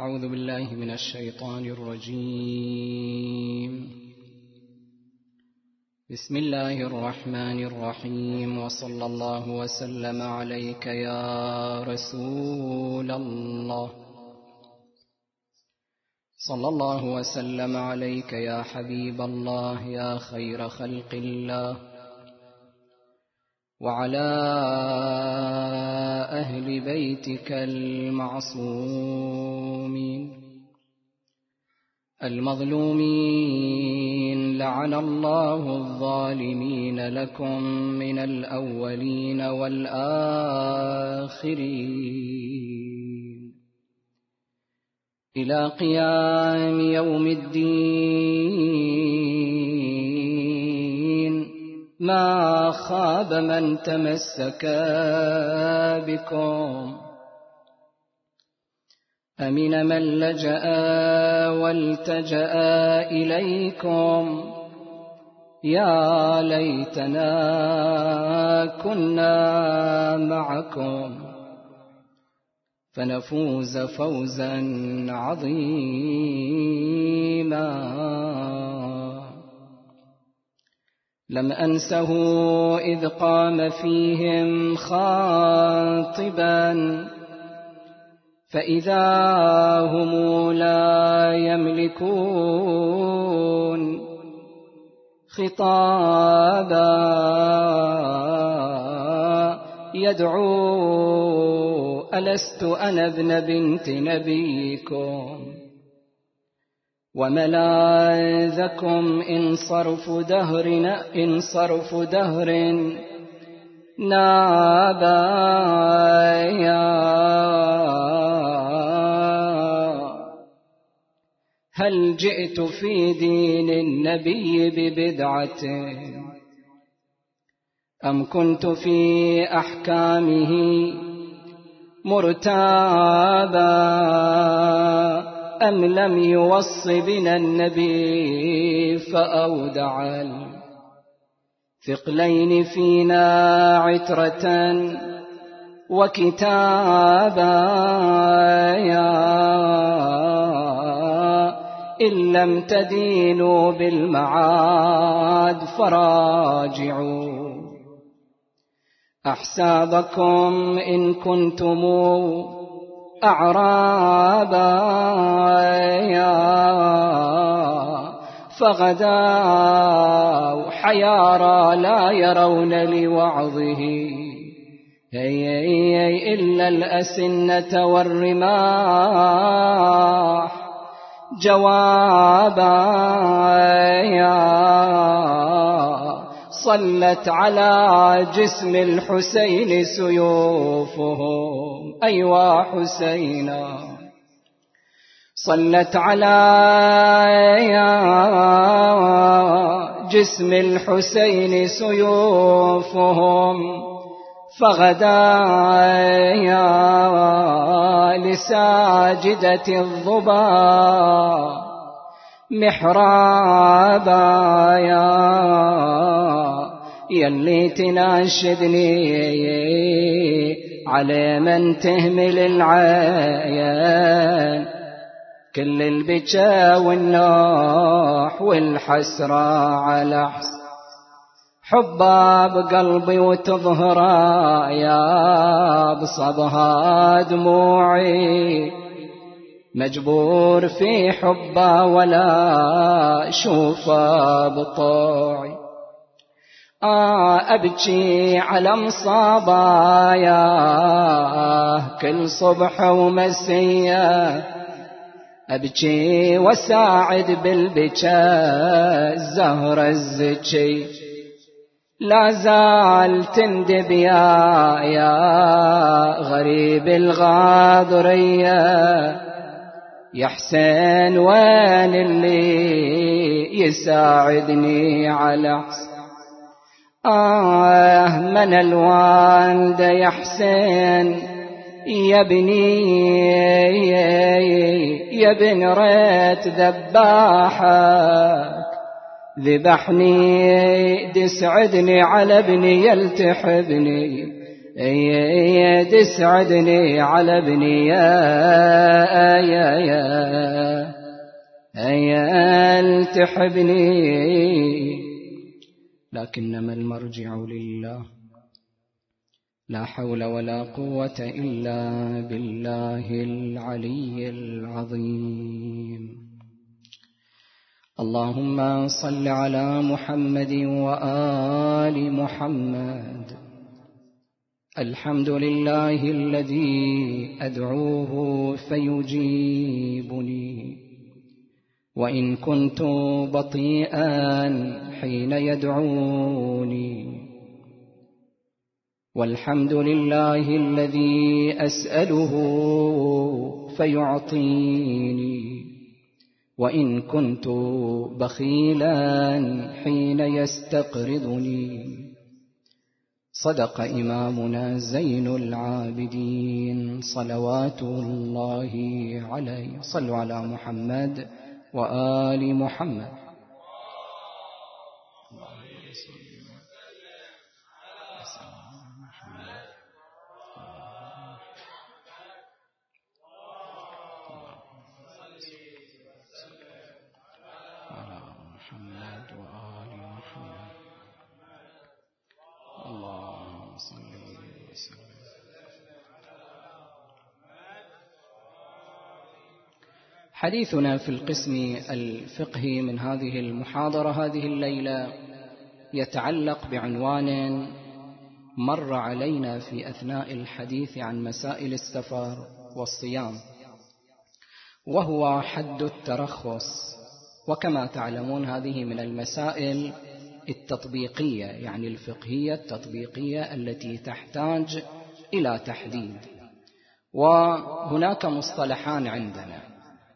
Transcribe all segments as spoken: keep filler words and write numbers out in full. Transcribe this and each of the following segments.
أعوذ بالله من الشيطان الرجيم. بسم الله الرحمن الرحيم. وصلى الله وسلم عليك يا رسول الله. صلى الله وسلم عليك يا حبيب الله يا خير خلق الله، وعلى أهل بيتك المعصومين المظلومين. لعن الله الظالمين لكم من الأولين والآخرين إلى قيام يوم الدين. ما خاب من تمسك بكم، أمن من لجأ والتجأ إليكم. يا ليتنا كنا معكم فنفوز فوزا عظيما. لم أنسه إذ قام فيهم خاطبا، فإذا هم لا يملكون خطابا يدعو ألست أنا ابن بنت نبيكم وملاذكم إن صرف دهرنا إن صرف دهر نابايا. هل جئت في دين النبي ببدعة أم كنت في أحكامه مرتابا، أم لم يوص بنا النبي فأودع الثقلين فينا عترة وكتابا. إن لم تدينوا بالمعاد فراجعوا أحسابكم إن كنتم أعرابا. فغداوا حيارى لا يرون لوعظه إلا الأسنة والرماح جوابا. صلت على جسم الحسين سيوفهم، أيوا حسينا صلت على جسم الحسين سيوفهم. فغدا لساجدة الظبا محرابا. يلي تناشدني على من تهمل العين، كل البكا والنوح والحسرة على حس حبها بقلبي وتظهرا يا بصبها دموعي. مجبور في حبها ولا شوفها بطوعي. آه أبكي على مصابايا كل صبح ومسية، أبكي وساعد بالبكاء الزهرة الزكي. لا زال تندب يا يا غريب الغاضرية. يا حسين وين اللي يساعدني على حسين؟ آه من الوالد يا حسين يا بني يا بن ريت ذباحك ذبحني تسعدني على ابني يلتحبني تسعدني على ابني يا يا يا يا تحبني، لكنما المرجع لله، لا حول ولا قوة إلا بالله العلي العظيم. اللهم صل على محمد وآل محمد. الحمد لله الذي أدعوه فيجيبني، وإن كنت بطيئا حين يدعوني، والحمد لله الذي أسأله فيعطيني، وإن كنت بخيلا حين يستقرضني. صدق إمامنا زين العابدين صلوات الله عليه. صلوا على محمد وآل محمد. حديثنا في القسم الفقهي من هذه المحاضرة هذه الليلة يتعلق بعنوان مر علينا في أثناء الحديث عن مسائل السفر والصيام، وهو حد الترخص. وكما تعلمون هذه من المسائل التطبيقية، يعني الفقهية التطبيقية التي تحتاج إلى تحديد. وهناك مصطلحان عندنا: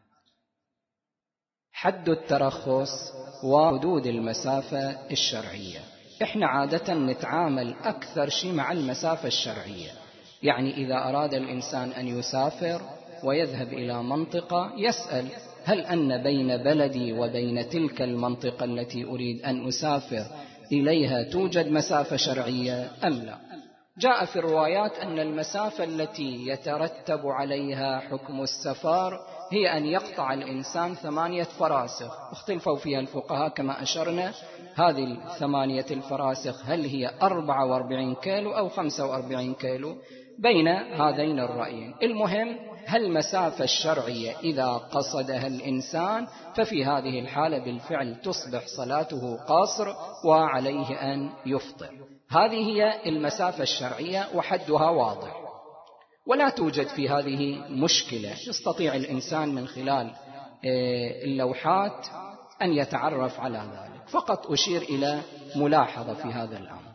حد الترخص وحدود المسافة الشرعية. إحنا عادة نتعامل أكثر شيء مع المسافة الشرعية، يعني إذا أراد الإنسان أن يسافر ويذهب إلى منطقة يسأل: هل أن بين بلدي وبين تلك المنطقة التي أريد أن أسافر إليها توجد مسافة شرعية أم لا؟ جاء في الروايات أن المسافة التي يترتب عليها حكم السفر هي أن يقطع الإنسان ثمانية فراسخ، اختلفوا فيها الفقهاء كما أشرنا. هذه الثمانية الفراسخ هل هي أربعة وأربعين كيلو أو خمسة وأربعين كيلو؟ بين هذين الرأيين. المهم هالمسافة الشرعية إذا قصدها الإنسان ففي هذه الحالة بالفعل تصبح صلاته قصر وعليه أن يفطر. هذه هي المسافة الشرعية وحدها واضح، ولا توجد في هذه مشكلة. يستطيع الإنسان من خلال اللوحات أن يتعرف على ذلك. فقط أشير إلى ملاحظة في هذا الأمر: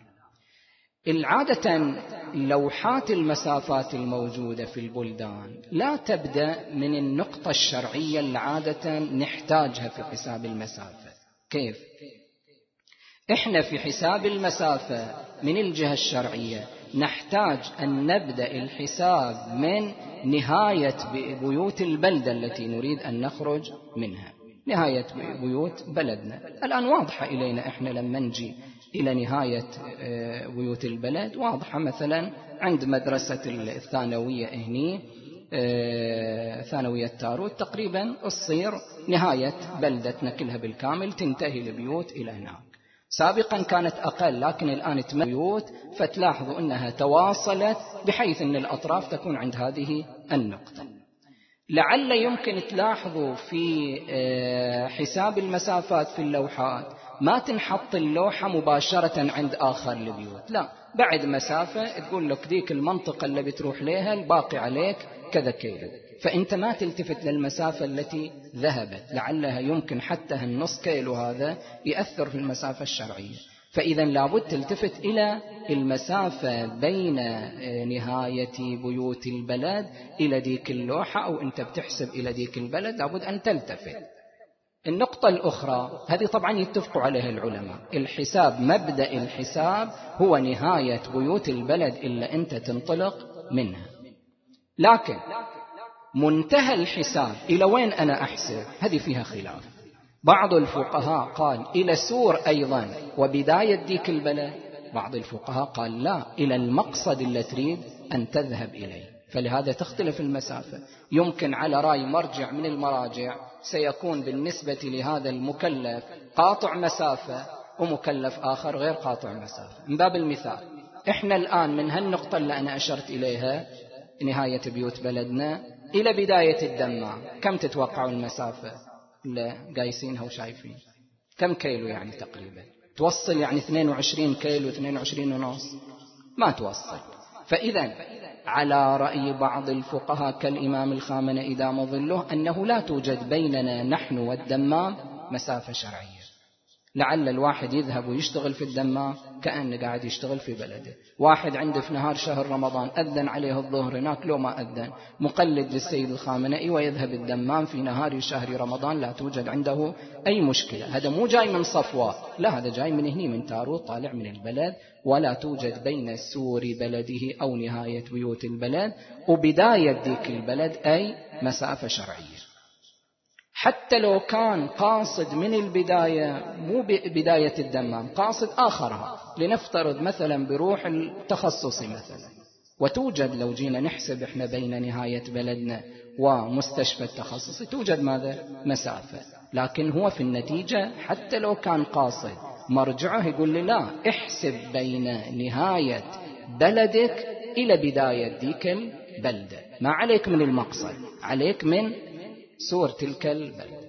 العادة لوحات المسافات الموجودة في البلدان لا تبدأ من النقطة الشرعية اللي عادة نحتاجها في حساب المسافة. كيف؟ إحنا في حساب المسافة من الجهة الشرعية نحتاج أن نبدأ الحساب من نهاية بيوت البلدة التي نريد أن نخرج منها، نهاية بيوت بلدنا. الآن واضحة إلينا إحنا لما نجي إلى نهاية بيوت البلد، واضحة مثلا عند مدرسة الثانوية هني، ثانوية تاروت، تقريبا تصير نهاية بلدتنا كلها بالكامل، تنتهي البيوت إلى هناك. سابقا كانت أقل، لكن الآن تم بيوت، فتلاحظوا أنها تواصلت بحيث أن الأطراف تكون عند هذه النقطة. لعل يمكن تلاحظوا في حساب المسافات في اللوحات ما تنحط اللوحة مباشرة عند آخر البيوت، لا، بعد مسافة تقول لك ديك المنطقة اللي بتروح لها الباقي عليك كذا كيلو، فأنت ما تلتفت للمسافة التي ذهبت، لعلها يمكن حتى النص كيلو هذا يأثر في المسافة الشرعية. فإذا لابد تلتفت إلى المسافة بين نهاية بيوت البلد إلى ديك اللوحة، أو أنت بتحسب إلى ديك البلد لابد أن تلتفت. النقطة الأخرى هذه طبعا يتفقوا عليها العلماء: الحساب، مبدأ الحساب هو نهاية بيوت البلد إلا أنت تنطلق منها، لكن منتهى الحساب إلى وين أنا أحسب هذه فيها خلاف. بعض الفقهاء قال إلى سور أيضا وبداية ديك البلد، بعض الفقهاء قال لا، إلى المقصد اللي تريد أن تذهب إليه، فلهذا تختلف المسافة. يمكن على رأي مرجع من المراجع سيكون بالنسبة لهذا المكلف قاطع مسافة، ومكلف آخر غير قاطع مسافة. من باب المثال، إحنا الآن من هالنقطة اللي أنا أشرت إليها نهاية بيوت بلدنا إلى بداية الدمام، كم تتوقعوا المسافة اللي قايسينها وشايفين؟ كم كيلو يعني تقريبا؟ توصل يعني اثنين وعشرين كيلو، اثنين وعشرين ونص؟ ما توصل. فإذا على رأي بعض الفقهاء كالإمام الخامنئي دام ظله أنه لا توجد بيننا نحن والدمام مسافة شرعية. لعل الواحد يذهب ويشتغل في الدمام كأنه قاعد يشتغل في بلده. واحد عنده في نهار شهر رمضان أذن عليه الظهر هناك لو ما أذن، مقلد للسيد الخامنئي ويذهب الدمام في نهار شهر رمضان، لا توجد عنده أي مشكلة. هذا مو جاي من صفوة، لا، هذا جاي من هني من تارو، طالع من البلد، ولا توجد بين سور بلده أو نهاية بيوت البلد وبداية ذيك البلد أي مسافة شرعية. حتى لو كان قاصد من البداية مو بداية الدمام، قاصد آخرها، لنفترض مثلا بروح التخصصي مثلا، وتوجد لو جينا نحسب احنا بين نهاية بلدنا ومستشفى التخصصي توجد ماذا؟ مسافة. لكن هو في النتيجة حتى لو كان قاصد مرجعه يقول لي لا، احسب بين نهاية بلدك إلى بداية ذيك البلدة، ما عليك من المقصد، عليك من سور تلك البلد.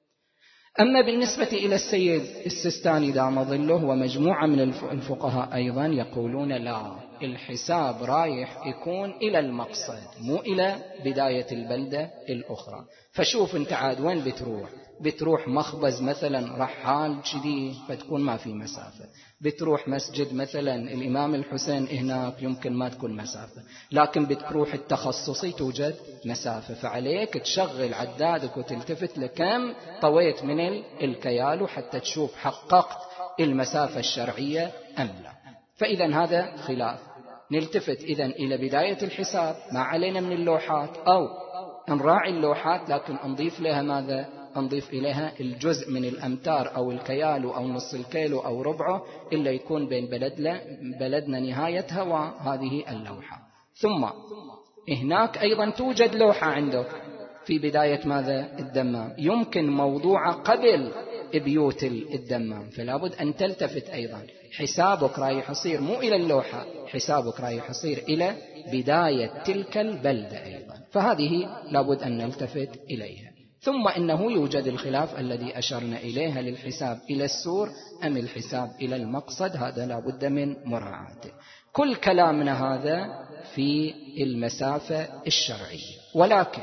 أما بالنسبة إلى السيد السيستاني دام ظله ومجموعة من الفقهاء أيضا يقولون لا، الحساب رايح يكون إلى المقصد مو إلى بداية البلدة الأخرى. فشوف انت عاد وين بتروح؟ بتروح مخبز مثلا رحال جديد فتكون ما في مسافة، بتروح مسجد مثلا الإمام الحسين هناك يمكن ما تكون مسافة، لكن بتروح التخصصي توجد مسافة. فعليك تشغل عدادك وتلتفت لكم طويت من الكيال حتى تشوف حققت المسافة الشرعية أم لا. فإذا هذا خلاف. نلتفت إذن إلى بداية الحساب، ما علينا من اللوحات، أو نراعي اللوحات لكن نضيف لها ماذا؟ نضيف إليها الجزء من الأمتار أو الكيال أو نص الكيلو أو ربعه إلا يكون بين بلدنا, بلدنا نهايتها وهذه اللوحة. ثم هناك أيضا توجد لوحة عندك في بداية ماذا؟ الدمام، يمكن موضوع قبل بيوت الدمام، فلا بد أن تلتفت أيضا. حسابك رايح يصير مو إلى اللوحة، حسابك رايح يصير إلى بداية تلك البلدة أيضا. فهذه لا بد أن نلتفت إليها. ثم إنه يوجد الخلاف الذي أشرنا إليها للحساب إلى السور أم الحساب إلى المقصد، هذا لا بد من مراعاته. كل كلامنا هذا في المسافة الشرعية. ولكن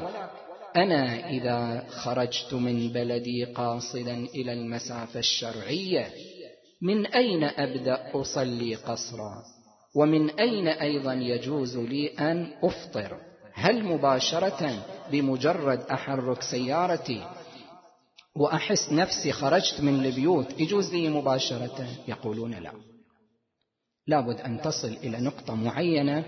أنا إذا خرجت من بلدي قاصدا إلى المسافة الشرعية، من أين أبدأ أصلي قصرا؟ ومن أين أيضا يجوز لي أن أفطر؟ هل مباشرة بمجرد أحرك سيارتي وأحس نفسي خرجت من البيوت يجوز لي مباشرة؟ يقولون لا، لابد أن تصل إلى نقطة معينة،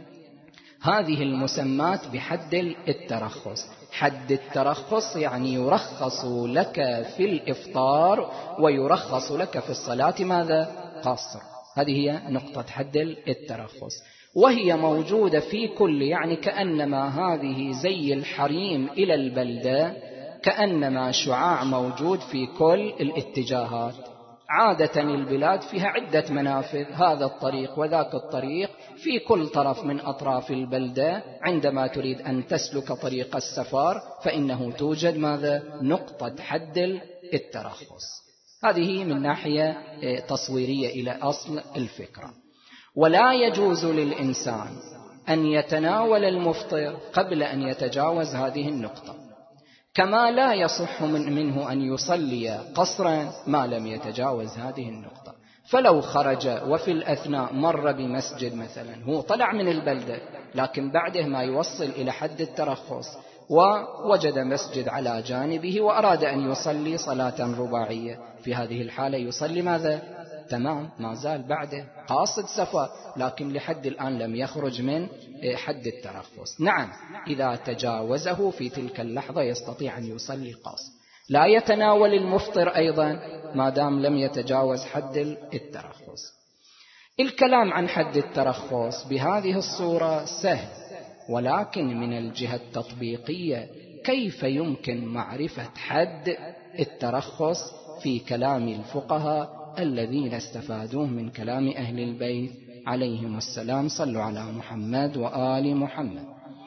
هذه المسمات بحد الترخص. حد الترخص يعني يرخص لك في الإفطار ويرخص لك في الصلاة ماذا؟ قصر. هذه هي نقطة حد الترخص، وهي موجودة في كل، يعني كأنما هذه زي الحريم إلى البلدة، كأنما شعاع موجود في كل الاتجاهات. عادة البلاد فيها عدة منافذ، هذا الطريق وذاك الطريق في كل طرف من أطراف البلدة. عندما تريد أن تسلك طريق السفر فإنه توجد ماذا؟ نقطة حد الترخص. هذه من ناحية تصويرية إلى أصل الفكرة. ولا يجوز للإنسان أن يتناول المفطر قبل أن يتجاوز هذه النقطة، كما لا يصح من منه أن يصلي قصرا ما لم يتجاوز هذه النقطة. فلو خرج وفي الأثناء مر بمسجد مثلا، هو طلع من البلدة لكن بعده ما يوصل إلى حد الترخص، ووجد مسجد على جانبه وأراد أن يصلي صلاة رباعية، في هذه الحالة يصلي ماذا؟ تمام، ما زال بعده قاصد سفر، لكن لحد الآن لم يخرج من حد الترخص. نعم، إذا تجاوزه في تلك اللحظة يستطيع أن يصلي قاصد. لا يتناول المفطر أيضا ما دام لم يتجاوز حد الترخص. الكلام عن حد الترخص بهذه الصورة سهل، ولكن من الجهة التطبيقية كيف يمكن معرفة حد الترخص في كلام الفقهاء الذين استفادوه من كلام أهل البيت عليهم السلام؟ صلوا على محمد وآل محمد.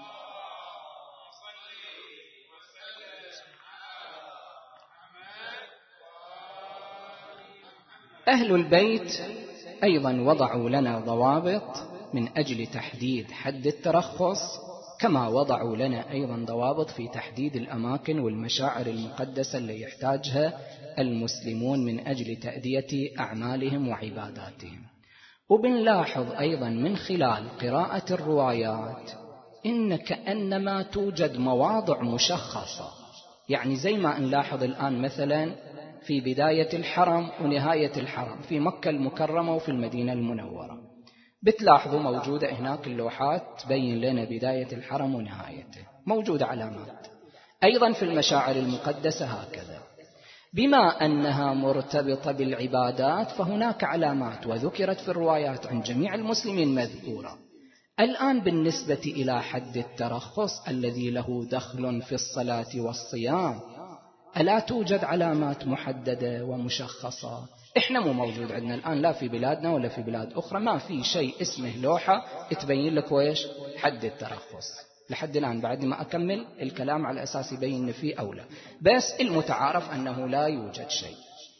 أهل البيت أيضا وضعوا لنا ضوابط من أجل تحديد حد الترخص، كما وضعوا لنا أيضا ضوابط في تحديد الأماكن والمشاعر المقدسة اللي يحتاجها المسلمون من أجل تأدية أعمالهم وعباداتهم. وبنلاحظ أيضا من خلال قراءة الروايات إن كأنما توجد مواضع مشخصة، يعني زي ما نلاحظ الآن مثلا في بداية الحرم ونهاية الحرم في مكة المكرمة وفي المدينة المنورة، بتلاحظوا موجودة هناك اللوحات تبين لنا بداية الحرم ونهايته، موجودة علامات. أيضا في المشاعر المقدسة هكذا، بما أنها مرتبطة بالعبادات فهناك علامات وذكرت في الروايات عن جميع المسلمين مذكورة. الآن بالنسبة إلى حد الترخص الذي له دخل في الصلاة والصيام، ألا توجد علامات محددة ومشخصة؟ إحنا مو موجود عندنا الآن لا في بلادنا ولا في بلاد أخرى، ما في شيء اسمه لوحة تبين لك ويش حد الترخص لحد الآن، بعد ما أكمل الكلام على أساس يبين فيه أولى، بس المتعارف أنه لا يوجد شيء.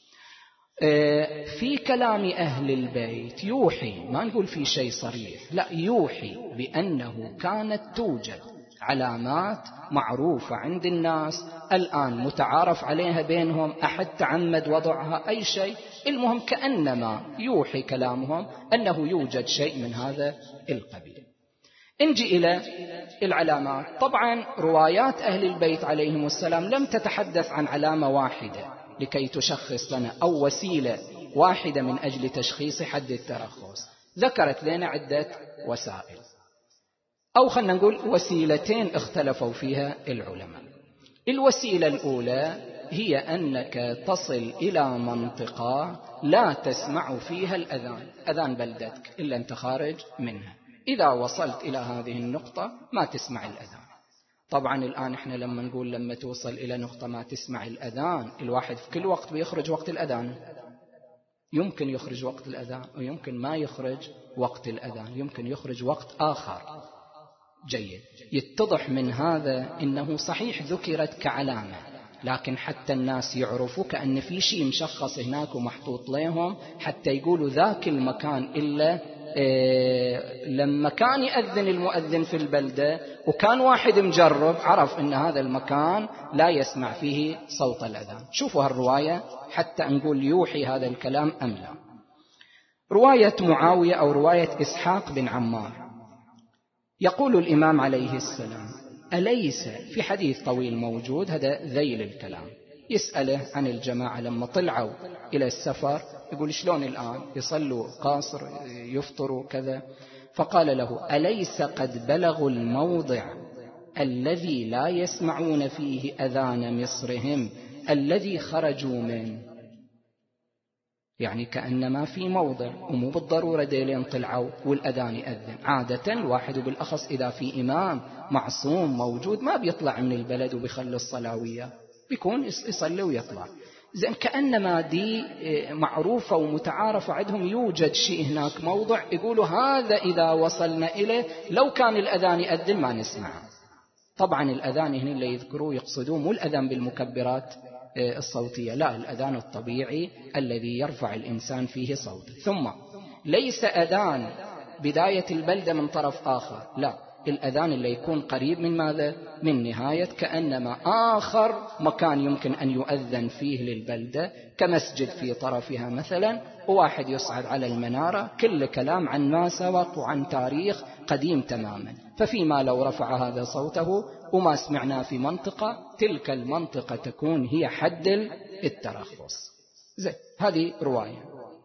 في كلام أهل البيت يوحي، ما نقول في شيء صريح، لا يوحي بأنه كانت توجد علامات معروفة عند الناس الآن متعارف عليها بينهم، أحد تعمد وضعها أي شيء، المهم كأنما يوحي كلامهم أنه يوجد شيء من هذا القبيل. نجي إلى العلامات. طبعا روايات أهل البيت عليهم السلام لم تتحدث عن علامة واحدة لكي تشخص لنا أو وسيلة واحدة من أجل تشخيص حد الترخص، ذكرت لنا عدة وسائل، أو خلنا نقول وسيلتين اختلفوا فيها العلماء. الوسيلة الأولى هي أنك تصل إلى منطقة لا تسمع فيها الأذان، أذان بلدتك إلا أنت خارج منها، إذا وصلت إلى هذه النقطة ما تسمع الأذان. طبعا الآن إحنا لما نقول لما توصل إلى نقطة ما تسمع الأذان، الواحد في كل وقت بيخرج وقت الأذان، يمكن يخرج وقت الأذان ويمكن ما يخرج وقت الأذان، يمكن يخرج وقت آخر. جيد، يتضح من هذا إنه صحيح ذكرت كعلامة، لكن حتى الناس يعرفوا كأن في شيء مشخص هناك ومحطوط لهم حتى يقولوا ذاك المكان إلا إيه لما كان يأذن المؤذن في البلدة وكان واحد مجرب عرف إن هذا المكان لا يسمع فيه صوت الأذان. شوفوا هالرواية حتى نقول يوحي هذا الكلام أم لا. رواية معاوية أو رواية إسحاق بن عمار، يقول الإمام عليه السلام: أليس في حديث طويل موجود هذا ذيل الكلام، يسأله عن الجماعة لما طلعوا إلى السفر، يقول شلون الآن يصلوا قاصر يفطروا كذا، فقال له: أليس قد بلغوا الموضع الذي لا يسمعون فيه أذان مصرهم الذي خرجوا منه؟ يعني كأنما في موضع، ومو بالضرورة ديلين طلعوا والأذان يأذن، عادة الواحد وبالأخص إذا في إمام معصوم موجود ما بيطلع من البلد وبيخلي الصلاوية، بيكون يصلي ويطلع. زين كأنما دي معروفة ومتعارفة عندهم، يوجد شيء هناك موضع يقولوا هذا إذا وصلنا إليه لو كان الأذان يأذن ما نسمعه. طبعا الأذان هنا اللي يذكروه يقصدون مو الأذان بالمكبرات الصوتية، لا، الأذان الطبيعي الذي يرفع الإنسان فيه صوت. ثم ليس أذان بداية البلدة من طرف آخر، لا، الأذان اللي يكون قريب من ماذا؟ من نهاية، كأنما آخر مكان يمكن أن يؤذن فيه للبلدة كمسجد في طرفها مثلا، وواحد يصعد على المنارة، كل كلام عن ما سبق وعن تاريخ قديم تماما. ففيما لو رفع هذا صوته وما سمعنا في منطقة، تلك المنطقة تكون هي حد الترخص. زي هذه رواية،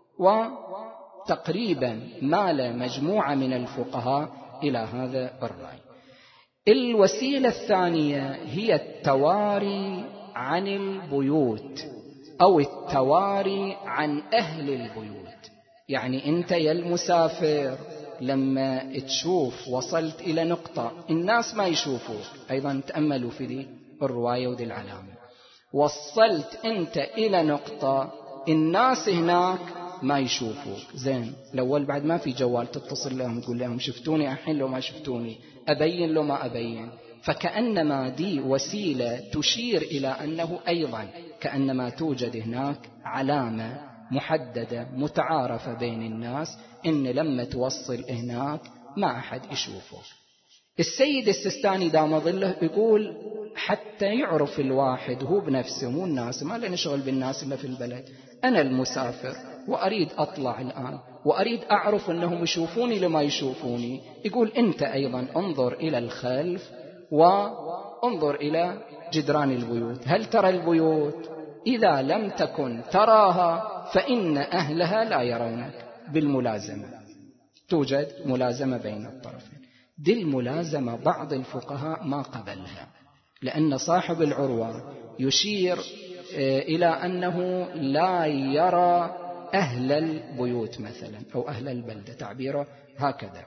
وتقريبا مال مجموعة من الفقهاء إلى هذا الرأي. الوسيلة الثانية هي التواري عن البيوت أو التواري عن أهل البيوت. يعني أنت يا المسافر لما تشوف وصلت إلى نقطة الناس ما يشوفوك، أيضا تأملوا في دي الرواية ودي العلامة، وصلت أنت إلى نقطة الناس هناك ما يشوفوك، زين الأول بعد ما في جوال تتصل لهم تقول لهم شفتوني الحين لو ما شفتوني، أبين لو ما أبين، فكأنما دي وسيلة تشير إلى أنه أيضا كأنما توجد هناك علامة محددة متعارفة بين الناس إن لما توصل هناك ما أحد يشوفه. السيد السيستاني دام ظله يقول حتى يعرف الواحد هو بنفسه مو الناس، ما لنا شغل بالناس إلا في البلد، أنا المسافر وأريد أطلع الآن وأريد أعرف أنهم يشوفوني لما يشوفوني، يقول أنت أيضا انظر إلى الخلف وانظر إلى جدران البيوت، هل ترى البيوت؟ إذا لم تكن تراها فإن أهلها لا يرونك، بالملازمة توجد ملازمة بين الطرفين. دي الملازمة بعض الفقهاء ما قبلها، لأن صاحب العروة يشير إلى أنه لا يرى أهل البيوت مثلا أو أهل البلدة، تعبيره هكذا،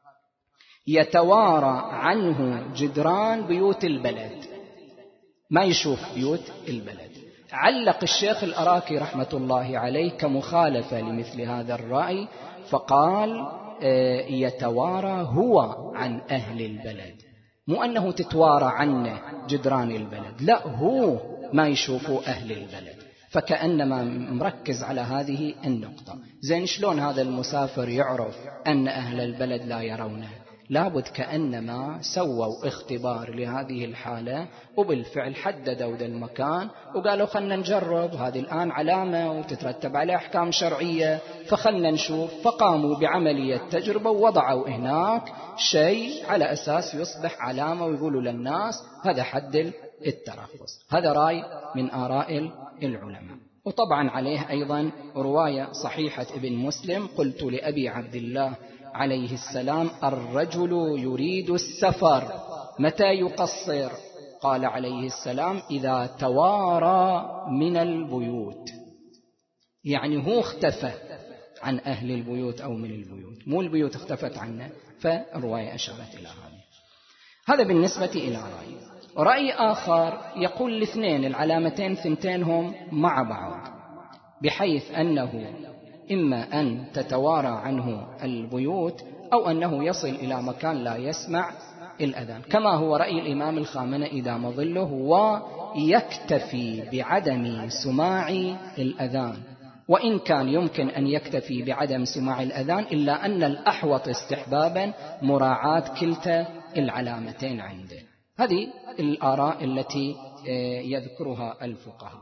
يتوارى عنه جدران بيوت البلد، ما يشوف بيوت البلد. علق الشيخ الأراكي رحمة الله عليه كمخالفة لمثل هذا الرأي فقال يتوارى هو عن أهل البلد، مو أنه تتوارى عنه جدران البلد، لا هو ما يشوفوا أهل البلد، فكأنما مركز على هذه النقطة. زين شلون هذا المسافر يعرف أن أهل البلد لا يرونه؟ لابد كأنما سووا اختبار لهذه الحالة وبالفعل حددوا ذا المكان وقالوا خلنا نجرب، هذه الآن علامة وتترتب على أحكام شرعية فخلنا نشوف، فقاموا بعملية تجربة ووضعوا هناك شيء على أساس يصبح علامة ويقولوا للناس هذا حد الترخص. هذا رأي من آراء العلماء. وطبعا عليه أيضا رواية صحيحة ابن مسلم، قلت لأبي عبد الله عليه السلام الرجل يريد السفر متى يقصر؟ قال عليه السلام إذا توارى من البيوت، يعني هو اختفى عن أهل البيوت أو من البيوت، مو البيوت اختفت عنه، فالرواية أشارت إلى هذا. هذا بالنسبة إلى رأي. رأي آخر يقول الاثنين العلامتين ثنتين هم مع بعض، بحيث أنه إما أن تتوارى عنه البيوت أو أنه يصل إلى مكان لا يسمع الأذان، كما هو رأي الإمام الخامنة إذا مظله، ويكتفي بعدم سماع الأذان، وإن كان يمكن أن يكتفي بعدم سماع الأذان إلا أن الأحوط استحبابا مراعاة كلتا العلامتين عنده. هذه الآراء التي يذكرها الفقهاء.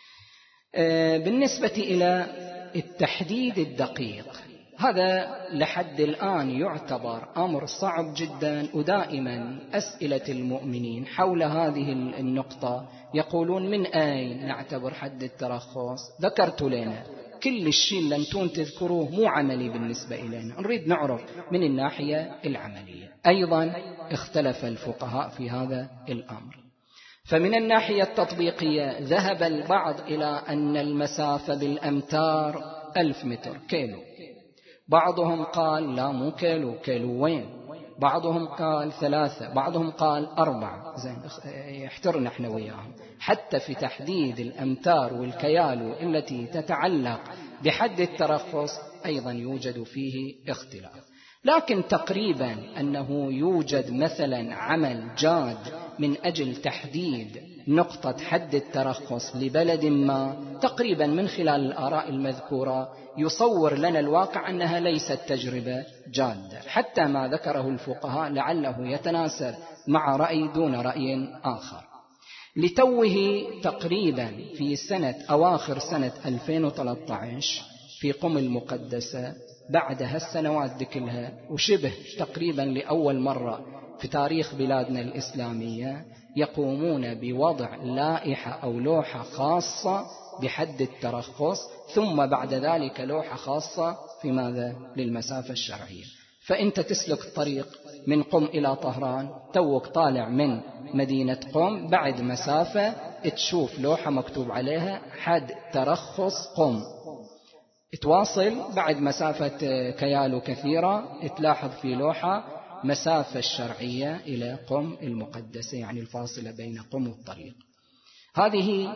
بالنسبة إلى التحديد الدقيق، هذا لحد الآن يعتبر أمر صعب جدا، ودائما أسئلة المؤمنين حول هذه النقطة يقولون من أين نعتبر حد الترخص؟ ذكرت لنا كل الشيء اللي أنتم تذكروه مو عملي بالنسبة إلينا، نريد نعرف من الناحية العملية. أيضا اختلف الفقهاء في هذا الأمر، فمن الناحية التطبيقية ذهب البعض إلى أن المسافة بالأمتار ألف متر كيلو، بعضهم قال لا مو كيلو، كيلوين، بعضهم قال ثلاثة، بعضهم قال أربعة. زين يحترنا احنا وياهم، حتى في تحديد الأمتار والكيالو التي تتعلق بحد الترخص أيضا يوجد فيه اختلاف. لكن تقريبا أنه يوجد مثلا عمل جاد من أجل تحديد نقطة حد الترخص لبلد ما، تقريبا من خلال الآراء المذكورة يصور لنا الواقع أنها ليست تجربة جادة، حتى ما ذكره الفقهاء لعله يتناسب مع رأي دون رأي آخر. لتوه تقريبا في سنة أواخر سنة ألفين وثلاثة عشر في قم المقدسة، بعد هالسنوات دي كلها وشبه تقريبا لأول مرة في تاريخ بلادنا الإسلامية يقومون بوضع لائحة أو لوحة خاصة بحد الترخص، ثم بعد ذلك لوحة خاصة في ماذا؟ للمسافة الشرعية. فأنت تسلك الطريق من قم إلى طهران، توك طالع من مدينة قم، بعد مسافة تشوف لوحة مكتوب عليها حد ترخص قم، تواصل بعد مسافة كيالو كثيرة تلاحظ في لوحة مسافة الشرعية إلى قم المقدسة، يعني الفاصلة بين قم والطريق. هذه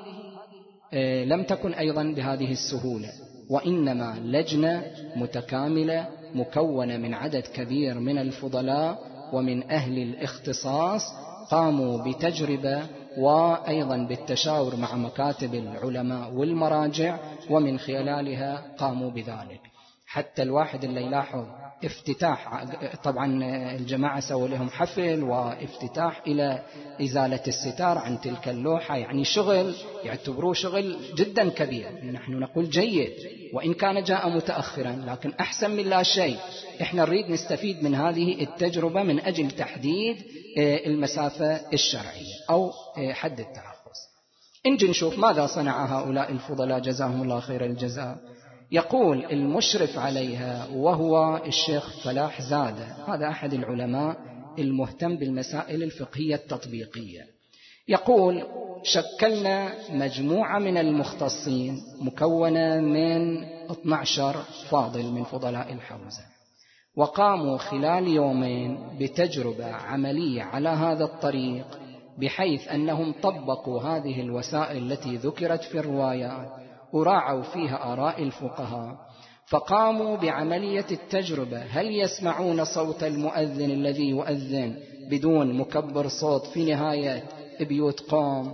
لم تكن أيضا بهذه السهولة، وإنما لجنة متكاملة مكونة من عدد كبير من الفضلاء ومن أهل الاختصاص قاموا بتجربة وأيضا بالتشاور مع مكاتب العلماء والمراجع، ومن خلالها قاموا بذلك. حتى الواحد اللي يلاحظ افتتاح، طبعا الجماعة سووا لهم حفل وافتتاح إلى إزالة الستار عن تلك اللوحة، يعني شغل يعتبروه شغل جدا كبير. نحن نقول جيد وإن كان جاء متأخرا، لكن أحسن من لا شيء. إحنا نريد نستفيد من هذه التجربة من أجل تحديد المسافة الشرعية أو حد الترخص. نجي نشوف ماذا صنع هؤلاء الفضلاء جزاهم الله خير الجزاء. يقول المشرف عليها وهو الشيخ فلاح زادة، هذا أحد العلماء المهتم بالمسائل الفقهية التطبيقية، يقول: شكلنا مجموعة من المختصين مكونة من اثني عشر فاضل من فضلاء الحوزة، وقاموا خلال يومين بتجربة عملية على هذا الطريق، بحيث أنهم طبقوا هذه الوسائل التي ذكرت في الروايات وراعوا فيها آراء الفقهاء، فقاموا بعملية التجربة: هل يسمعون صوت المؤذن الذي يؤذن بدون مكبر صوت في نهاية بيوت قوم؟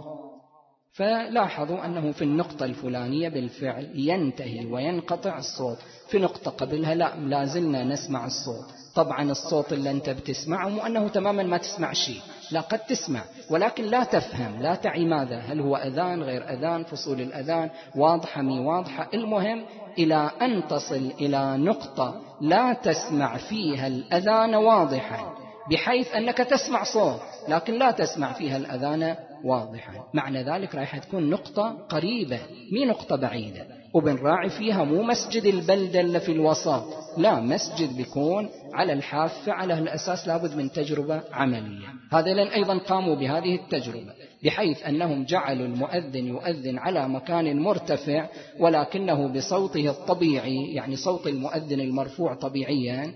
فلاحظوا أنه في النقطة الفلانية بالفعل ينتهي وينقطع الصوت، في نقطة قبلها لا لازلنا نسمع الصوت. طبعا الصوت اللي أنت بتسمعه مو أنه تماما ما تسمع شيء، لا قد تسمع ولكن لا تفهم، لا تعي ماذا، هل هو أذان غير أذان، فصول الأذان واضحة مي واضحة. المهم إلى أن تصل إلى نقطة لا تسمع فيها الأذان واضحا، بحيث أنك تسمع صوت لكن لا تسمع فيها الأذان واضحا. معنى ذلك راح تكون نقطة قريبة مي نقطة بعيدة، وبنراعي فيها مو مسجد البلدة اللي في الوسط، لا، مسجد بيكون على الحافة. على الأساس لابد من تجربة عملية. هذين أيضا قاموا بهذه التجربة، بحيث أنهم جعلوا المؤذن يؤذن على مكان مرتفع ولكنه بصوته الطبيعي، يعني صوت المؤذن المرفوع طبيعيا،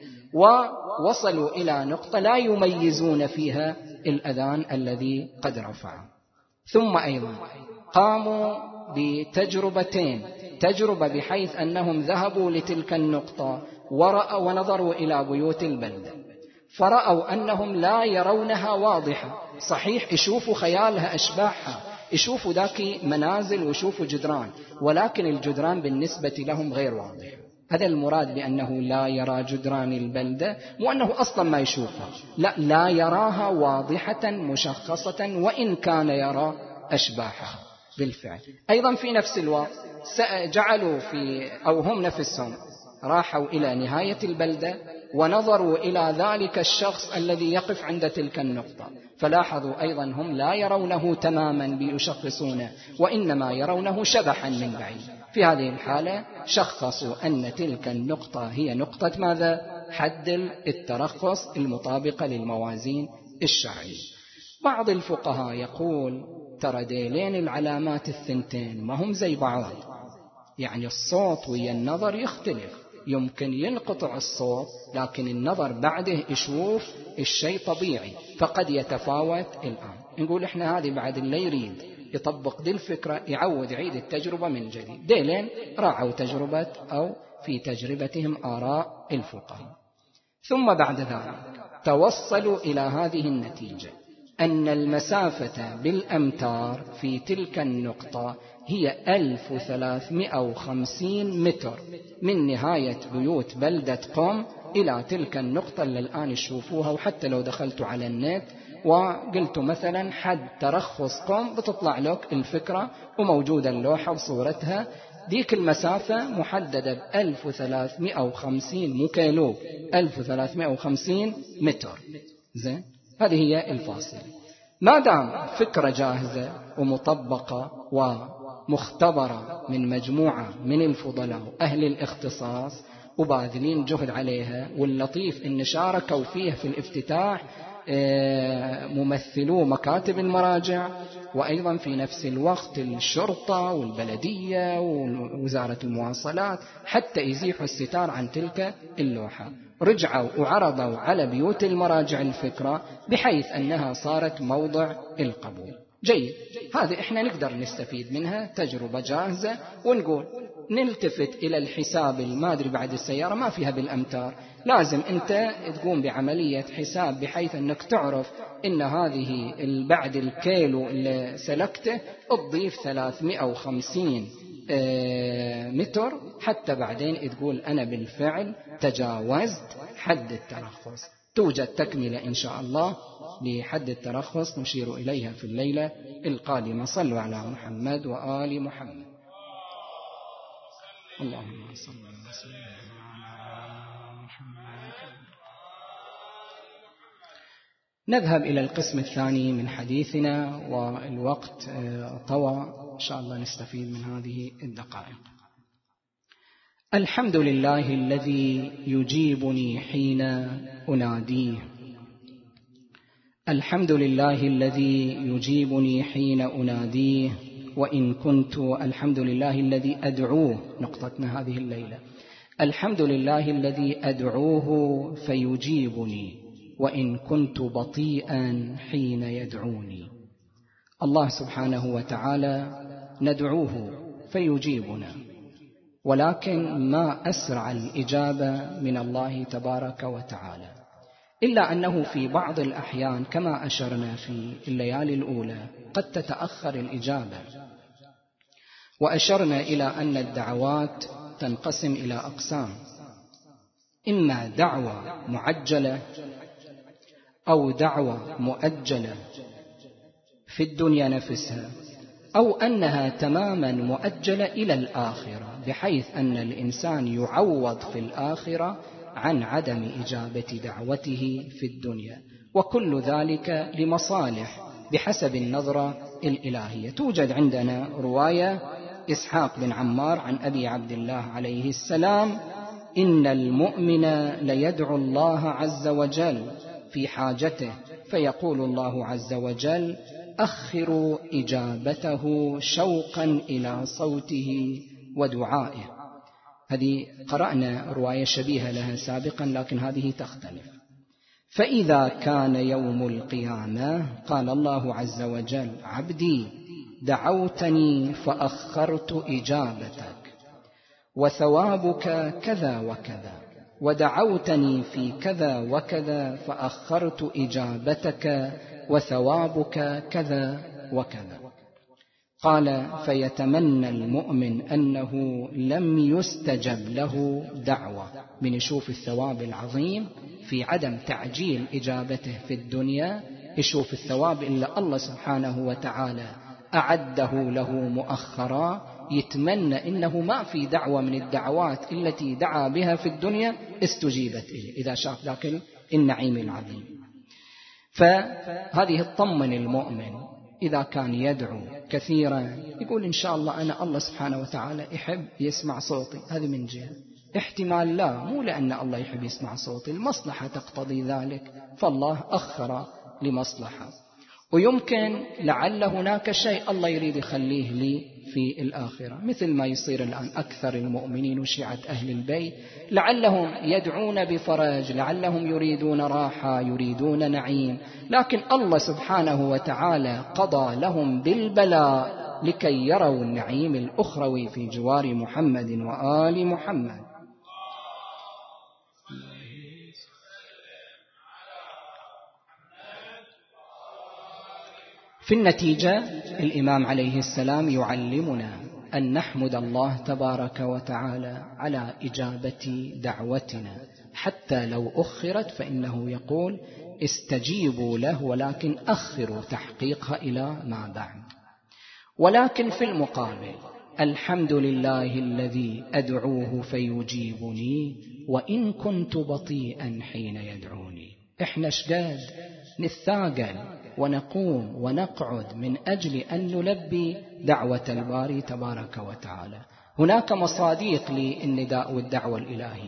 ووصلوا إلى نقطة لا يميزون فيها الأذان الذي قد رفعه. ثم أيضا قاموا بتجربتين: تجربة بحيث أنهم ذهبوا لتلك النقطة ورأوا ونظروا إلى بيوت البلدة، فرأوا أنهم لا يرونها واضحة. صحيح يشوفوا خيالها أشباحها، يشوفوا ذاك منازل ويشوفوا جدران، ولكن الجدران بالنسبة لهم غير واضحة. هذا المراد بأنه لا يرى جدران البلدة، مو أنه أصلا ما يشوفها، لا لا يراها واضحة مشخصة، وإن كان يرى أشباحها بالفعل. أيضا في نفس الوقت جعلوا في أو هم نفسهم راحوا إلى نهاية البلدة ونظروا إلى ذلك الشخص الذي يقف عند تلك النقطة، فلاحظوا أيضا هم لا يرونه تماما بيشخصونه، وإنما يرونه شبحا من بعيد. في هذه الحالة شخصوا أن تلك النقطة هي نقطة ماذا؟ حد الترخص المطابقة للموازين الشرعية. بعض الفقهاء يقول: ترى ديلين العلامات الثنتين ما هم زي بعض، يعني الصوت ويا النظر يختلف، يمكن ينقطع الصوت لكن النظر بعده يشوف الشيء طبيعي، فقد يتفاوت الآن. نقول إحنا هذه بعد اللي يريد يطبق دي الفكرة يعود يعيد التجربة من جديد. ديلين راعوا تجربة أو في تجربتهم آراء الفقهاء. ثم بعد ذلك توصلوا إلى هذه النتيجة: أن المسافة بالأمتار في تلك النقطة هي ألف وثلاثمائة وخمسين متر من نهاية بيوت بلدة قم إلى تلك النقطة اللي الآن يشوفوها. وحتى لو دخلت على النت وقلت مثلا حد ترخص قم بتطلع لك الفكرة وموجودة اللوحة وصورتها. ديك المسافة محددة بألف وثلاثمائة وخمسين مو كيلو، ألف وثلاثمائة وخمسين متر. زين، هذه هي الفاصلة. ما دام فكرة جاهزة ومطبقة ومختبرة من مجموعة من الفضلاء أهل الاختصاص وباذلين جهد عليها، واللطيف إن شاركوا فيه في الافتتاح ممثلو مكاتب المراجع، وأيضا في نفس الوقت الشرطة والبلدية ووزارة المواصلات، حتى يزيحوا الستار عن تلك اللوحة. رجعوا وعرضوا على بيوت المراجع الفكرة بحيث أنها صارت موضع القبول. جيد، هذه إحنا نقدر نستفيد منها تجربة جاهزة، ونقول نلتفت إلى الحساب المادري بعد السيارة ما فيها بالأمتار، لازم أنت تقوم بعملية حساب بحيث أنك تعرف إن هذه بعد الكيلو اللي سلكته تضيف ثلاثمائة وخمسين متر، حتى بعدين تقول أنا بالفعل تجاوزت حد الترخص. توجد تكملة إن شاء الله لحد الترخص نشير إليها في الليلة القادمة. صلوا على محمد وآل محمد. اللهم صل وسلم على محمد. نذهب إلى القسم الثاني من حديثنا، والوقت طوى، إن شاء الله نستفيد من هذه الدقائق. الحمد لله الذي يجيبني حين أناديه. الحمد لله الذي يجيبني حين أناديه وإن كنت. الحمد لله الذي أدعوه، نقطتنا هذه الليلة. الحمد لله الذي أدعوه فيجيبني وإن كنت بطيئا حين يدعوني. الله سبحانه وتعالى ندعوه فيجيبنا، ولكن ما أسرع الإجابة من الله تبارك وتعالى، إلا أنه في بعض الأحيان كما أشرنا في الليالي الأولى قد تتأخر الإجابة. وأشرنا إلى أن الدعوات تنقسم إلى أقسام: إما دعوة معجلة أو دعوة مؤجلة في الدنيا نفسها، أو أنها تماما مؤجلة إلى الآخرة، بحيث أن الإنسان يعوض في الآخرة عن عدم إجابة دعوته في الدنيا، وكل ذلك لمصالح بحسب النظرة الإلهية. توجد عندنا رواية إسحاق بن عمار عن أبي عبد الله عليه السلام: إن المؤمن ليدعو الله عز وجل في حاجته فيقول الله عز وجل: أخروا إجابته شوقا إلى صوته ودعائه. هذه قرأنا رواية شبيهة لها سابقا، لكن هذه تختلف. فإذا كان يوم القيامة قال الله عز وجل: عبدي دعوتني فأخرت إجابتك، وثوابك كذا وكذا، ودعوتني في كذا وكذا فأخرت إجابتك، وثوابك كذا وكذا. قال: فيتمنى المؤمن أنه لم يستجب له دعوة، من يشوف الثواب العظيم في عدم تعجيل إجابته في الدنيا، يشوف الثواب إلا الله سبحانه وتعالى أعده له مؤخرا، يتمنى إنه ما في دعوة من الدعوات التي دعا بها في الدنيا استجيبت إليه إذا شاف ذاك النعيم العظيم. فهذه تطمن المؤمن إذا كان يدعو كثيرا، يقول إن شاء الله أنا الله سبحانه وتعالى يحب يسمع صوتي. هذا من جهة. احتمال لا، مو لأن الله يحب يسمع صوتي، المصلحة تقتضي ذلك، فالله أخر لمصلحة. ويمكن لعل هناك شيء الله يريد يخليه لي في الآخرة، مثل ما يصير الآن أكثر المؤمنين وشيعة أهل البيت، لعلهم يدعون بفرج، لعلهم يريدون راحة، يريدون نعيم، لكن الله سبحانه وتعالى قضى لهم بالبلاء لكي يروا النعيم الأخروي في جوار محمد وآل محمد. في النتيجة الإمام عليه السلام يعلمنا أن نحمد الله تبارك وتعالى على إجابة دعوتنا، حتى لو أخرت فإنه يقول: استجيبوا له ولكن أخروا تحقيقها إلى ما بعد. ولكن في المقابل: الحمد لله الذي أدعوه فيجيبني وإن كنت بطيئا حين يدعوني. إحنا شقاد نثاقل ونقوم ونقعد من أجل أن نلبي دعوة الباري تبارك وتعالى. هناك مصاديق للنداء والدعوة الإلهية،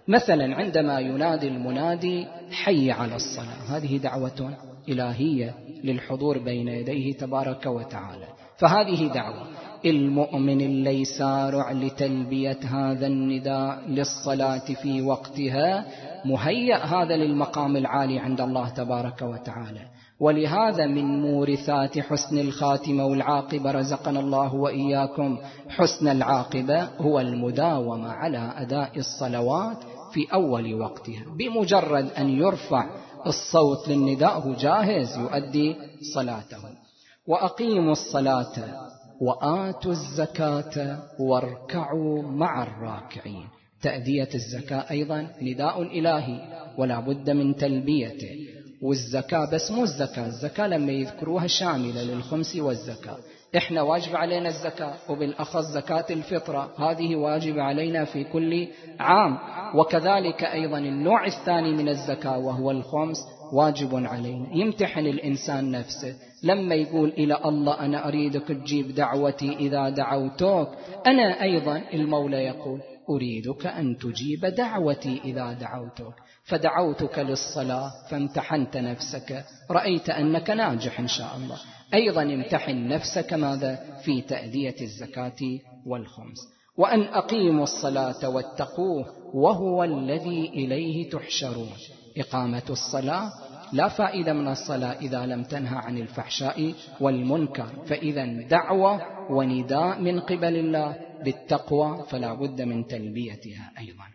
مثلا عندما ينادي المنادي حي على الصلاة، هذه دعوة إلهية للحضور بين يديه تبارك وتعالى، فهذه دعوة. المؤمن اللي يسارع لتلبية هذا النداء للصلاة في وقتها مهيأ هذا للمقام العالي عند الله تبارك وتعالى. ولهذا من مورثات حسن الخاتمة والعاقبة رزقنا الله وإياكم حسن العاقبة هو المداومة على أداء الصلوات في أول وقتها. بمجرد أن يرفع الصوت للنداء هو جاهز يؤدي صلاته. وأقيموا الصلاة وآتوا الزكاة واركعوا مع الراكعين. تأدية الزكاة أيضا نداء إلهي ولا بد من تلبيته. والزكاة بس مو الزكاة، الزكاة لما يذكروها شاملة للخمس والزكاة. إحنا واجب علينا الزكاة، وبالأخص زكاة الفطرة، هذه واجب علينا في كل عام. وكذلك أيضا النوع الثاني من الزكاة وهو الخمس واجب علينا. يمتحن الإنسان نفسه لما يقول إلى الله أنا أريدك تجيب دعوتي إذا دعوتك، أنا أيضا المولى يقول أريدك أن تجيب دعوتي إذا دعوتك، فدعوتك للصلاة فامتحنت نفسك، رأيت أنك ناجح إن شاء الله، أيضا امتحن نفسك ماذا في تأدية الزكاة والخمس. وأن أقيموا الصلاة واتقوه وهو الذي إليه تحشرون. إقامة الصلاة لا فائدة من الصلاة إذا لم تنهى عن الفحشاء والمنكر، فإذا دعوة ونداء من قبل الله بالتقوى فلا بد من تلبيتها أيضا.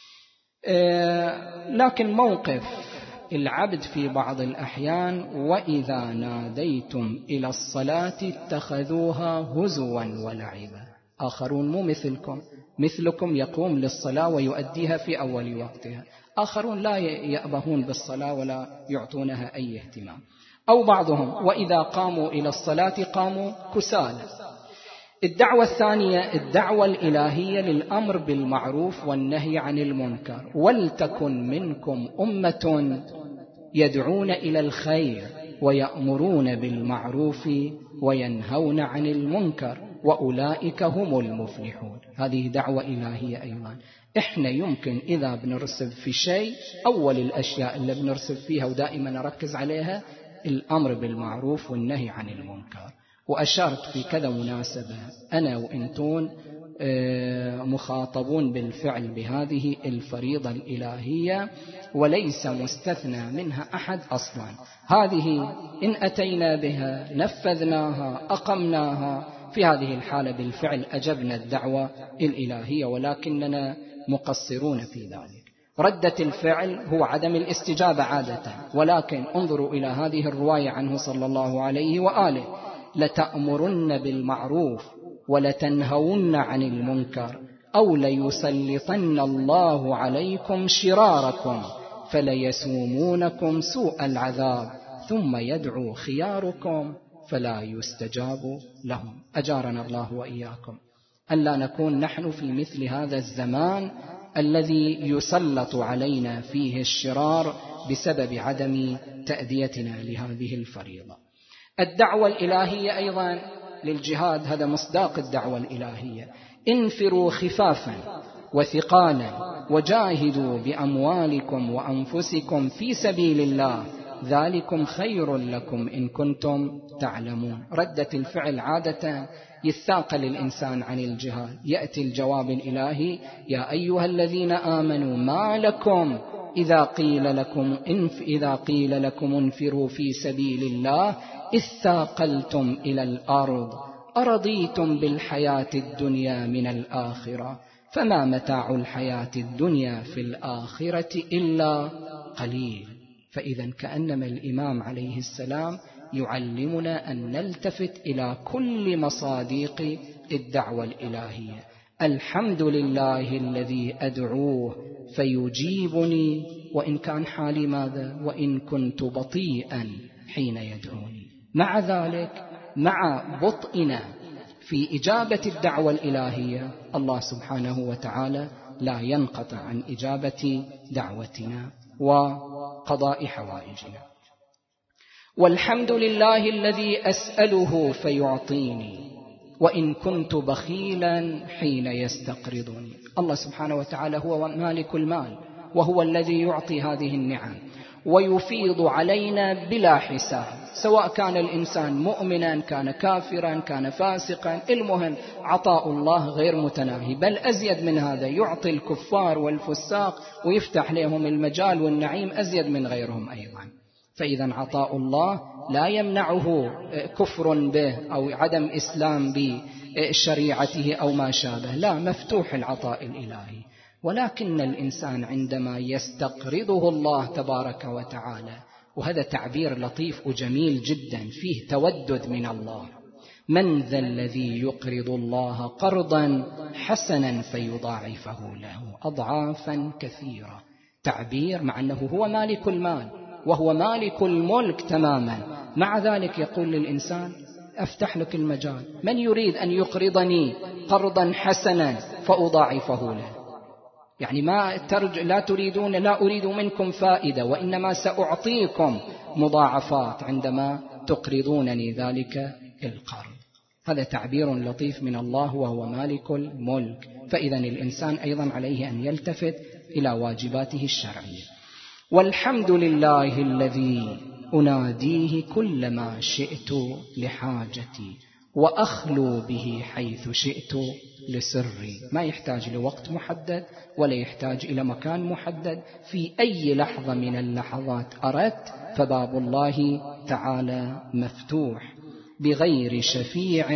لكن موقف العبد في بعض الأحيان وإذا ناديتم إلى الصلاة اتخذوها هزوا ولعبا. آخرون مو مثلكم، مثلكم يقوم للصلاة ويؤديها في أول وقتها، آخرون لا يأبهون بالصلاة ولا يعطونها أي اهتمام. أو بعضهم وإذا قاموا إلى الصلاة قاموا كسالى. الدعوة الثانية الدعوة الإلهية للأمر بالمعروف والنهي عن المنكر. ولتكن منكم أمة يدعون إلى الخير ويأمرون بالمعروف وينهون عن المنكر وأولئك هم المفلحون. هذه دعوة إلهية أيضا. إحنا يمكن إذا بنرسب في شيء أول الأشياء اللي بنرسب فيها ودائما نركز عليها الأمر بالمعروف والنهي عن المنكر. وأشرت في كذا مناسبة أنا وإنتون مخاطبون بالفعل بهذه الفريضة الإلهية وليس مستثنى منها أحد أصلا. هذه إن أتينا بها نفذناها أقمناها، في هذه الحالة بالفعل أجبنا الدعوة الإلهية، ولكننا مقصرون في ذلك. ردة الفعل هو عدم الاستجابة عادة. ولكن انظروا إلى هذه الرواية عنه صلى الله عليه وآله: لتأمرن بالمعروف ولتنهون عن المنكر أو ليسلطن الله عليكم شراركم فليسومونكم سوء العذاب ثم يدعو خياركم فلا يستجاب لهم. أجارنا الله وإياكم ألا نكون نحن في مثل هذا الزمان الذي يسلط علينا فيه الشرار بسبب عدم تأديتنا لهذه الفريضة. الدعوة الإلهية أيضا للجهاد، هذا مصداق الدعوة الإلهية: انفروا خفافا وثقالا وجاهدوا بأموالكم وأنفسكم في سبيل الله ذلكم خير لكم إن كنتم تعلمون. ردة الفعل عادة يثاقل الإنسان عن الجهاد، يأتي الجواب الإلهي: يا أيها الذين آمنوا ما لكم إذا قيل لكم انف إذا قيل لكم انفروا في سبيل الله اثاقلتم إلى الأرض أرضيتم بالحياة الدنيا من الآخرة فما متاع الحياة الدنيا في الآخرة إلا قليل. فإذا كأنما الإمام عليه السلام يعلمنا أن نلتفت إلى كل مصادق الدعوة الإلهية. الحمد لله الذي أدعوه فيجيبني وإن كان حالي ماذا وإن كنت بطيئا حين يدعوني. مع ذلك مع بطئنا في إجابة الدعوة الإلهية الله سبحانه وتعالى لا ينقطع عن إجابة دعوتنا وقضاء حوائجنا. والحمد لله الذي أسأله فيعطيني وإن كنت بخيلا حين يستقرضني. الله سبحانه وتعالى هو مالك المال، وهو الذي يعطي هذه النعم ويفيض علينا بلا حساب، سواء كان الإنسان مؤمنا كان كافرا كان فاسقا، المهم عطاء الله غير متناهي، بل أزيد من هذا، يعطي الكفار والفساق ويفتح لهم المجال والنعيم أزيد من غيرهم أيضا. فإذا عطاء الله لا يمنعه كفر به أو عدم إسلام بشريعته أو ما شابه، لا، مفتوح العطاء الإلهي. ولكن الإنسان عندما يستقرضه الله تبارك وتعالى، وهذا تعبير لطيف وجميل جدا فيه تودد من الله، من ذا الذي يقرض الله قرضا حسنا فيضاعفه له أضعافا كثيرة. تعبير مع أنه هو مالك المال وهو مالك الملك تماما، مع ذلك يقول للإنسان أفتح لك المجال، من يريد أن يقرضني قرضا حسنا فأضاعفه له. يعني ما ترج لا تريدون، لا أريد منكم فائدة، وإنما سأعطيكم مضاعفات عندما تقرضونني ذلك القرض. هذا تعبير لطيف من الله وهو مالك الملك. فإذا الإنسان أيضا عليه أن يلتفت إلى واجباته الشرعية. والحمد لله الذي أناديه كلما شئت لحاجتي وأخلو به حيث شئت لسري. ما يحتاج لوقت محدد ولا يحتاج إلى مكان محدد، في أي لحظة من اللحظات أردت فباب الله تعالى مفتوح، بغير شفيع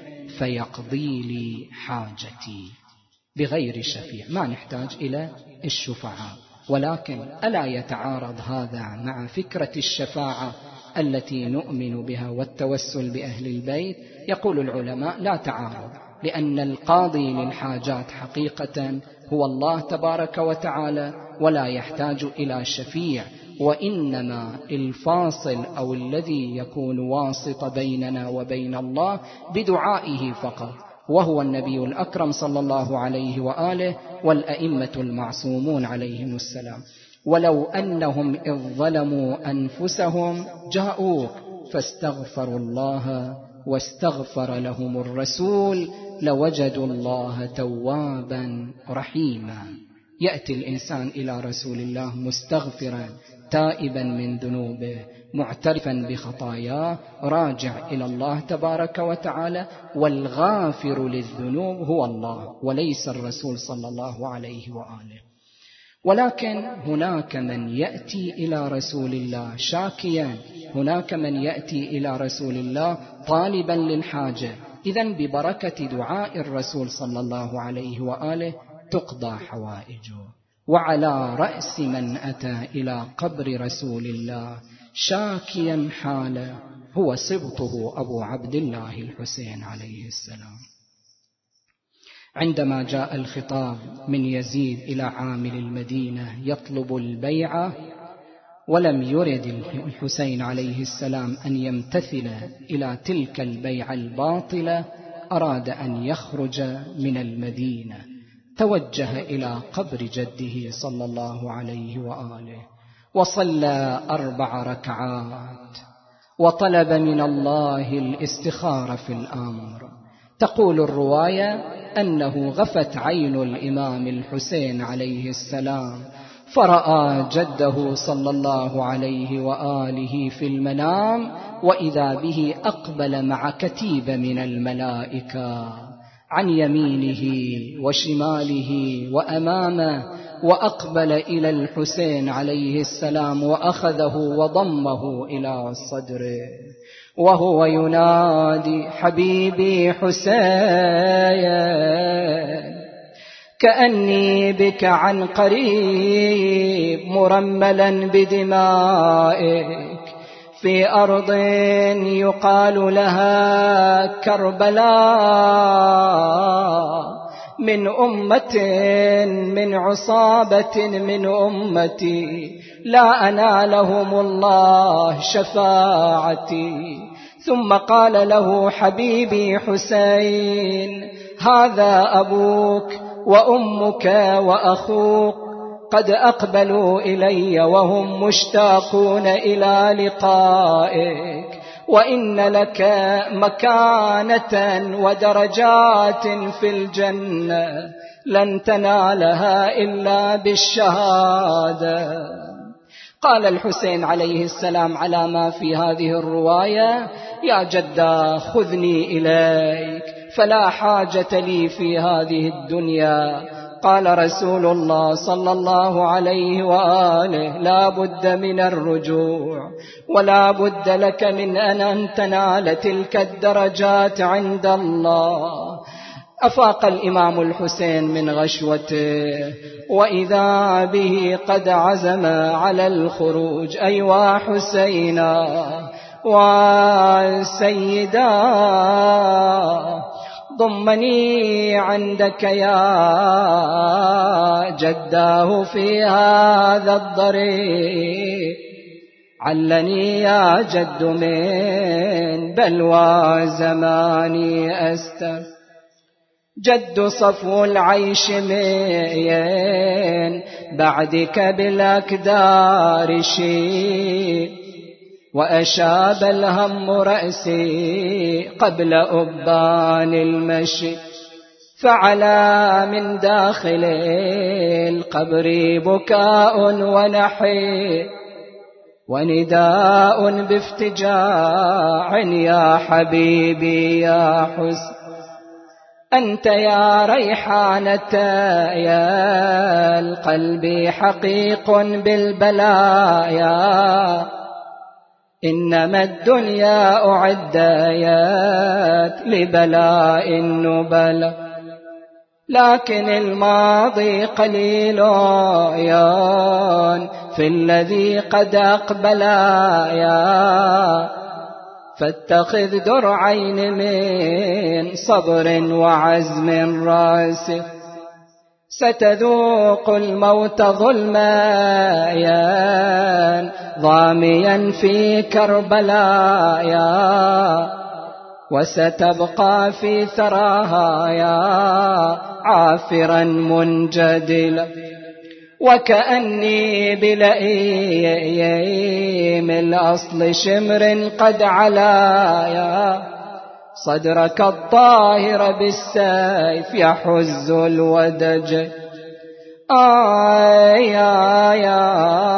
فيقضي لي حاجتي. بغير شفيع، ما نحتاج إلى الشفعاء. ولكن ألا يتعارض هذا مع فكرة الشفاعة التي نؤمن بها والتوسل بأهل البيت؟ يقول العلماء لا تعارض، لأن القاضي للحاجات حقيقة هو الله تبارك وتعالى، ولا يحتاج إلى شفيع، وإنما الفاصل أو الذي يكون واسط بيننا وبين الله بدعائه فقط، وهو النبي الأكرم صلى الله عليه وآله والأئمة المعصومون عليهم السلام. ولو أنهم إذ ظلموا أنفسهم جاءوك فاستغفروا الله واستغفر لهم الرسول لوجدوا الله توابا رحيما. يأتي الإنسان إلى رسول الله مستغفرا تائبا من ذنوبه معترفا بخطاياه راجع إلى الله تبارك وتعالى، والغافر للذنوب هو الله وليس الرسول صلى الله عليه وآله. ولكن هناك من يأتي إلى رسول الله شاكيا، هناك من يأتي إلى رسول الله طالبا للحاجة. إذن ببركة دعاء الرسول صلى الله عليه وآله تقضى حوائجه. وعلى رأس من أتى إلى قبر رسول الله شاكيا حاله هو سبطه أبو عبد الله الحسين عليه السلام. عندما جاء الخطاب من يزيد إلى عامل المدينة يطلب البيعة، ولم يرد الحسين عليه السلام أن يمتثل إلى تلك البيعة الباطلة، أراد أن يخرج من المدينة، توجه إلى قبر جده صلى الله عليه وآله وصلى أربع ركعات وطلب من الله الاستخارة في الأمر. تقول الرواية أنه غفت عين الإمام الحسين عليه السلام فرأى جده صلى الله عليه وآله في المنام، وإذا به أقبل مع كتيبة من الملائكة عن يمينه وشماله وأمامه، وأقبل إلى الحسين عليه السلام وأخذه وضمه إلى صدره وهو ينادي حبيبي حسين كأني بك عن قريب مرملا بدمائك في أرض يقال لها كربلاء، من أمة من عصابة من أمتي لا أنالهم الله شفاعتي. ثم قال له حبيبي حسين هذا أبوك وأمك وأخوك قد أقبلوا إلي وهم مشتاقون إلى لقائك، وإن لك مكانة ودرجات في الجنة لن تنالها إلا بالشهادة. قال الحسين عليه السلام على ما في هذه الرواية: يا جدا خذني إليك فلا حاجة لي في هذه الدنيا. قال رسول الله صلى الله عليه وآله: لا بد من الرجوع، ولا بد لك من أن تنال تلك الدرجات عند الله. أفاق الإمام الحسين من غشوته وإذا به قد عزم على الخروج. أيوا حسينا وسيدا ضمني عندك يا جداه في هذا الضريق، علني يا جد من بلوى زماني أستر. جد صفو العيش مين بعدك بالأكدار شيء، وأشاب الهم رأسي قبل أبان المشي. فعلى من داخل القبر بكاء ونحي، ونداء بافتجاع يا حبيبي يا حسن. أنت يا ريحانة يا القلب حقيق بالبلايا، إنما الدنيا أعدت لبلاء النبل، لكن الماضي قليل في الذي قد أقبل يا، فاتخذ درعين من صبر وعزم راسخ. ستذوق الموت ظلمايا ضاميا في كربلايا، وستبقى في ثراها يا عافرا منجدلا. وكأني بلئيم الأصل شمر قد علايا، صدرك الطاهر بالسيف يحز الودج. آه يا يا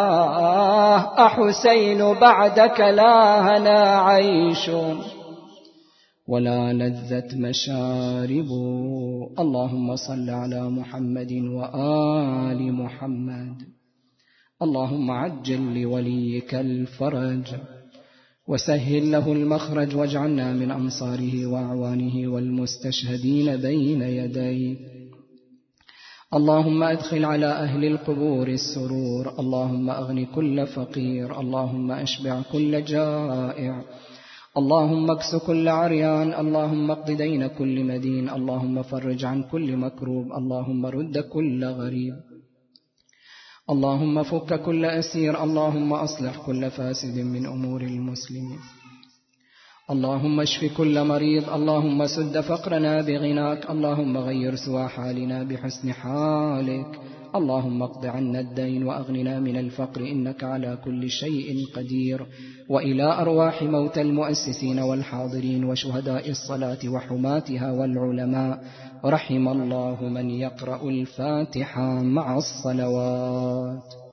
أحسين بعدك لا هنا عيش ولا لذة مشارب. اللهم صل على محمد وآل محمد. اللهم عجل لوليك الفرج وسهل له المخرج، واجعلنا من أنصاره وأعوانه والمستشهدين بين يديه. اللهم أدخل على أهل القبور السرور، اللهم أغن كل فقير، اللهم أشبع كل جائع، اللهم اكس كل عريان، اللهم اقض دين كل مدين، اللهم فرج عن كل مكروب، اللهم رد كل غريب، اللهم فك كل أسير، اللهم أصلح كل فاسد من أمور المسلمين، اللهم اشف كل مريض، اللهم سد فقرنا بغناك، اللهم غير سوى حالنا بحسن حالك، اللهم اقض عنا الدين وأغننا من الفقر إنك على كل شيء قدير. وإلى أرواح موتى المؤسسين والحاضرين وشهداء الصلاة وحماتها والعلماء، رحم الله من يقرأ الفاتحة مع الصلوات.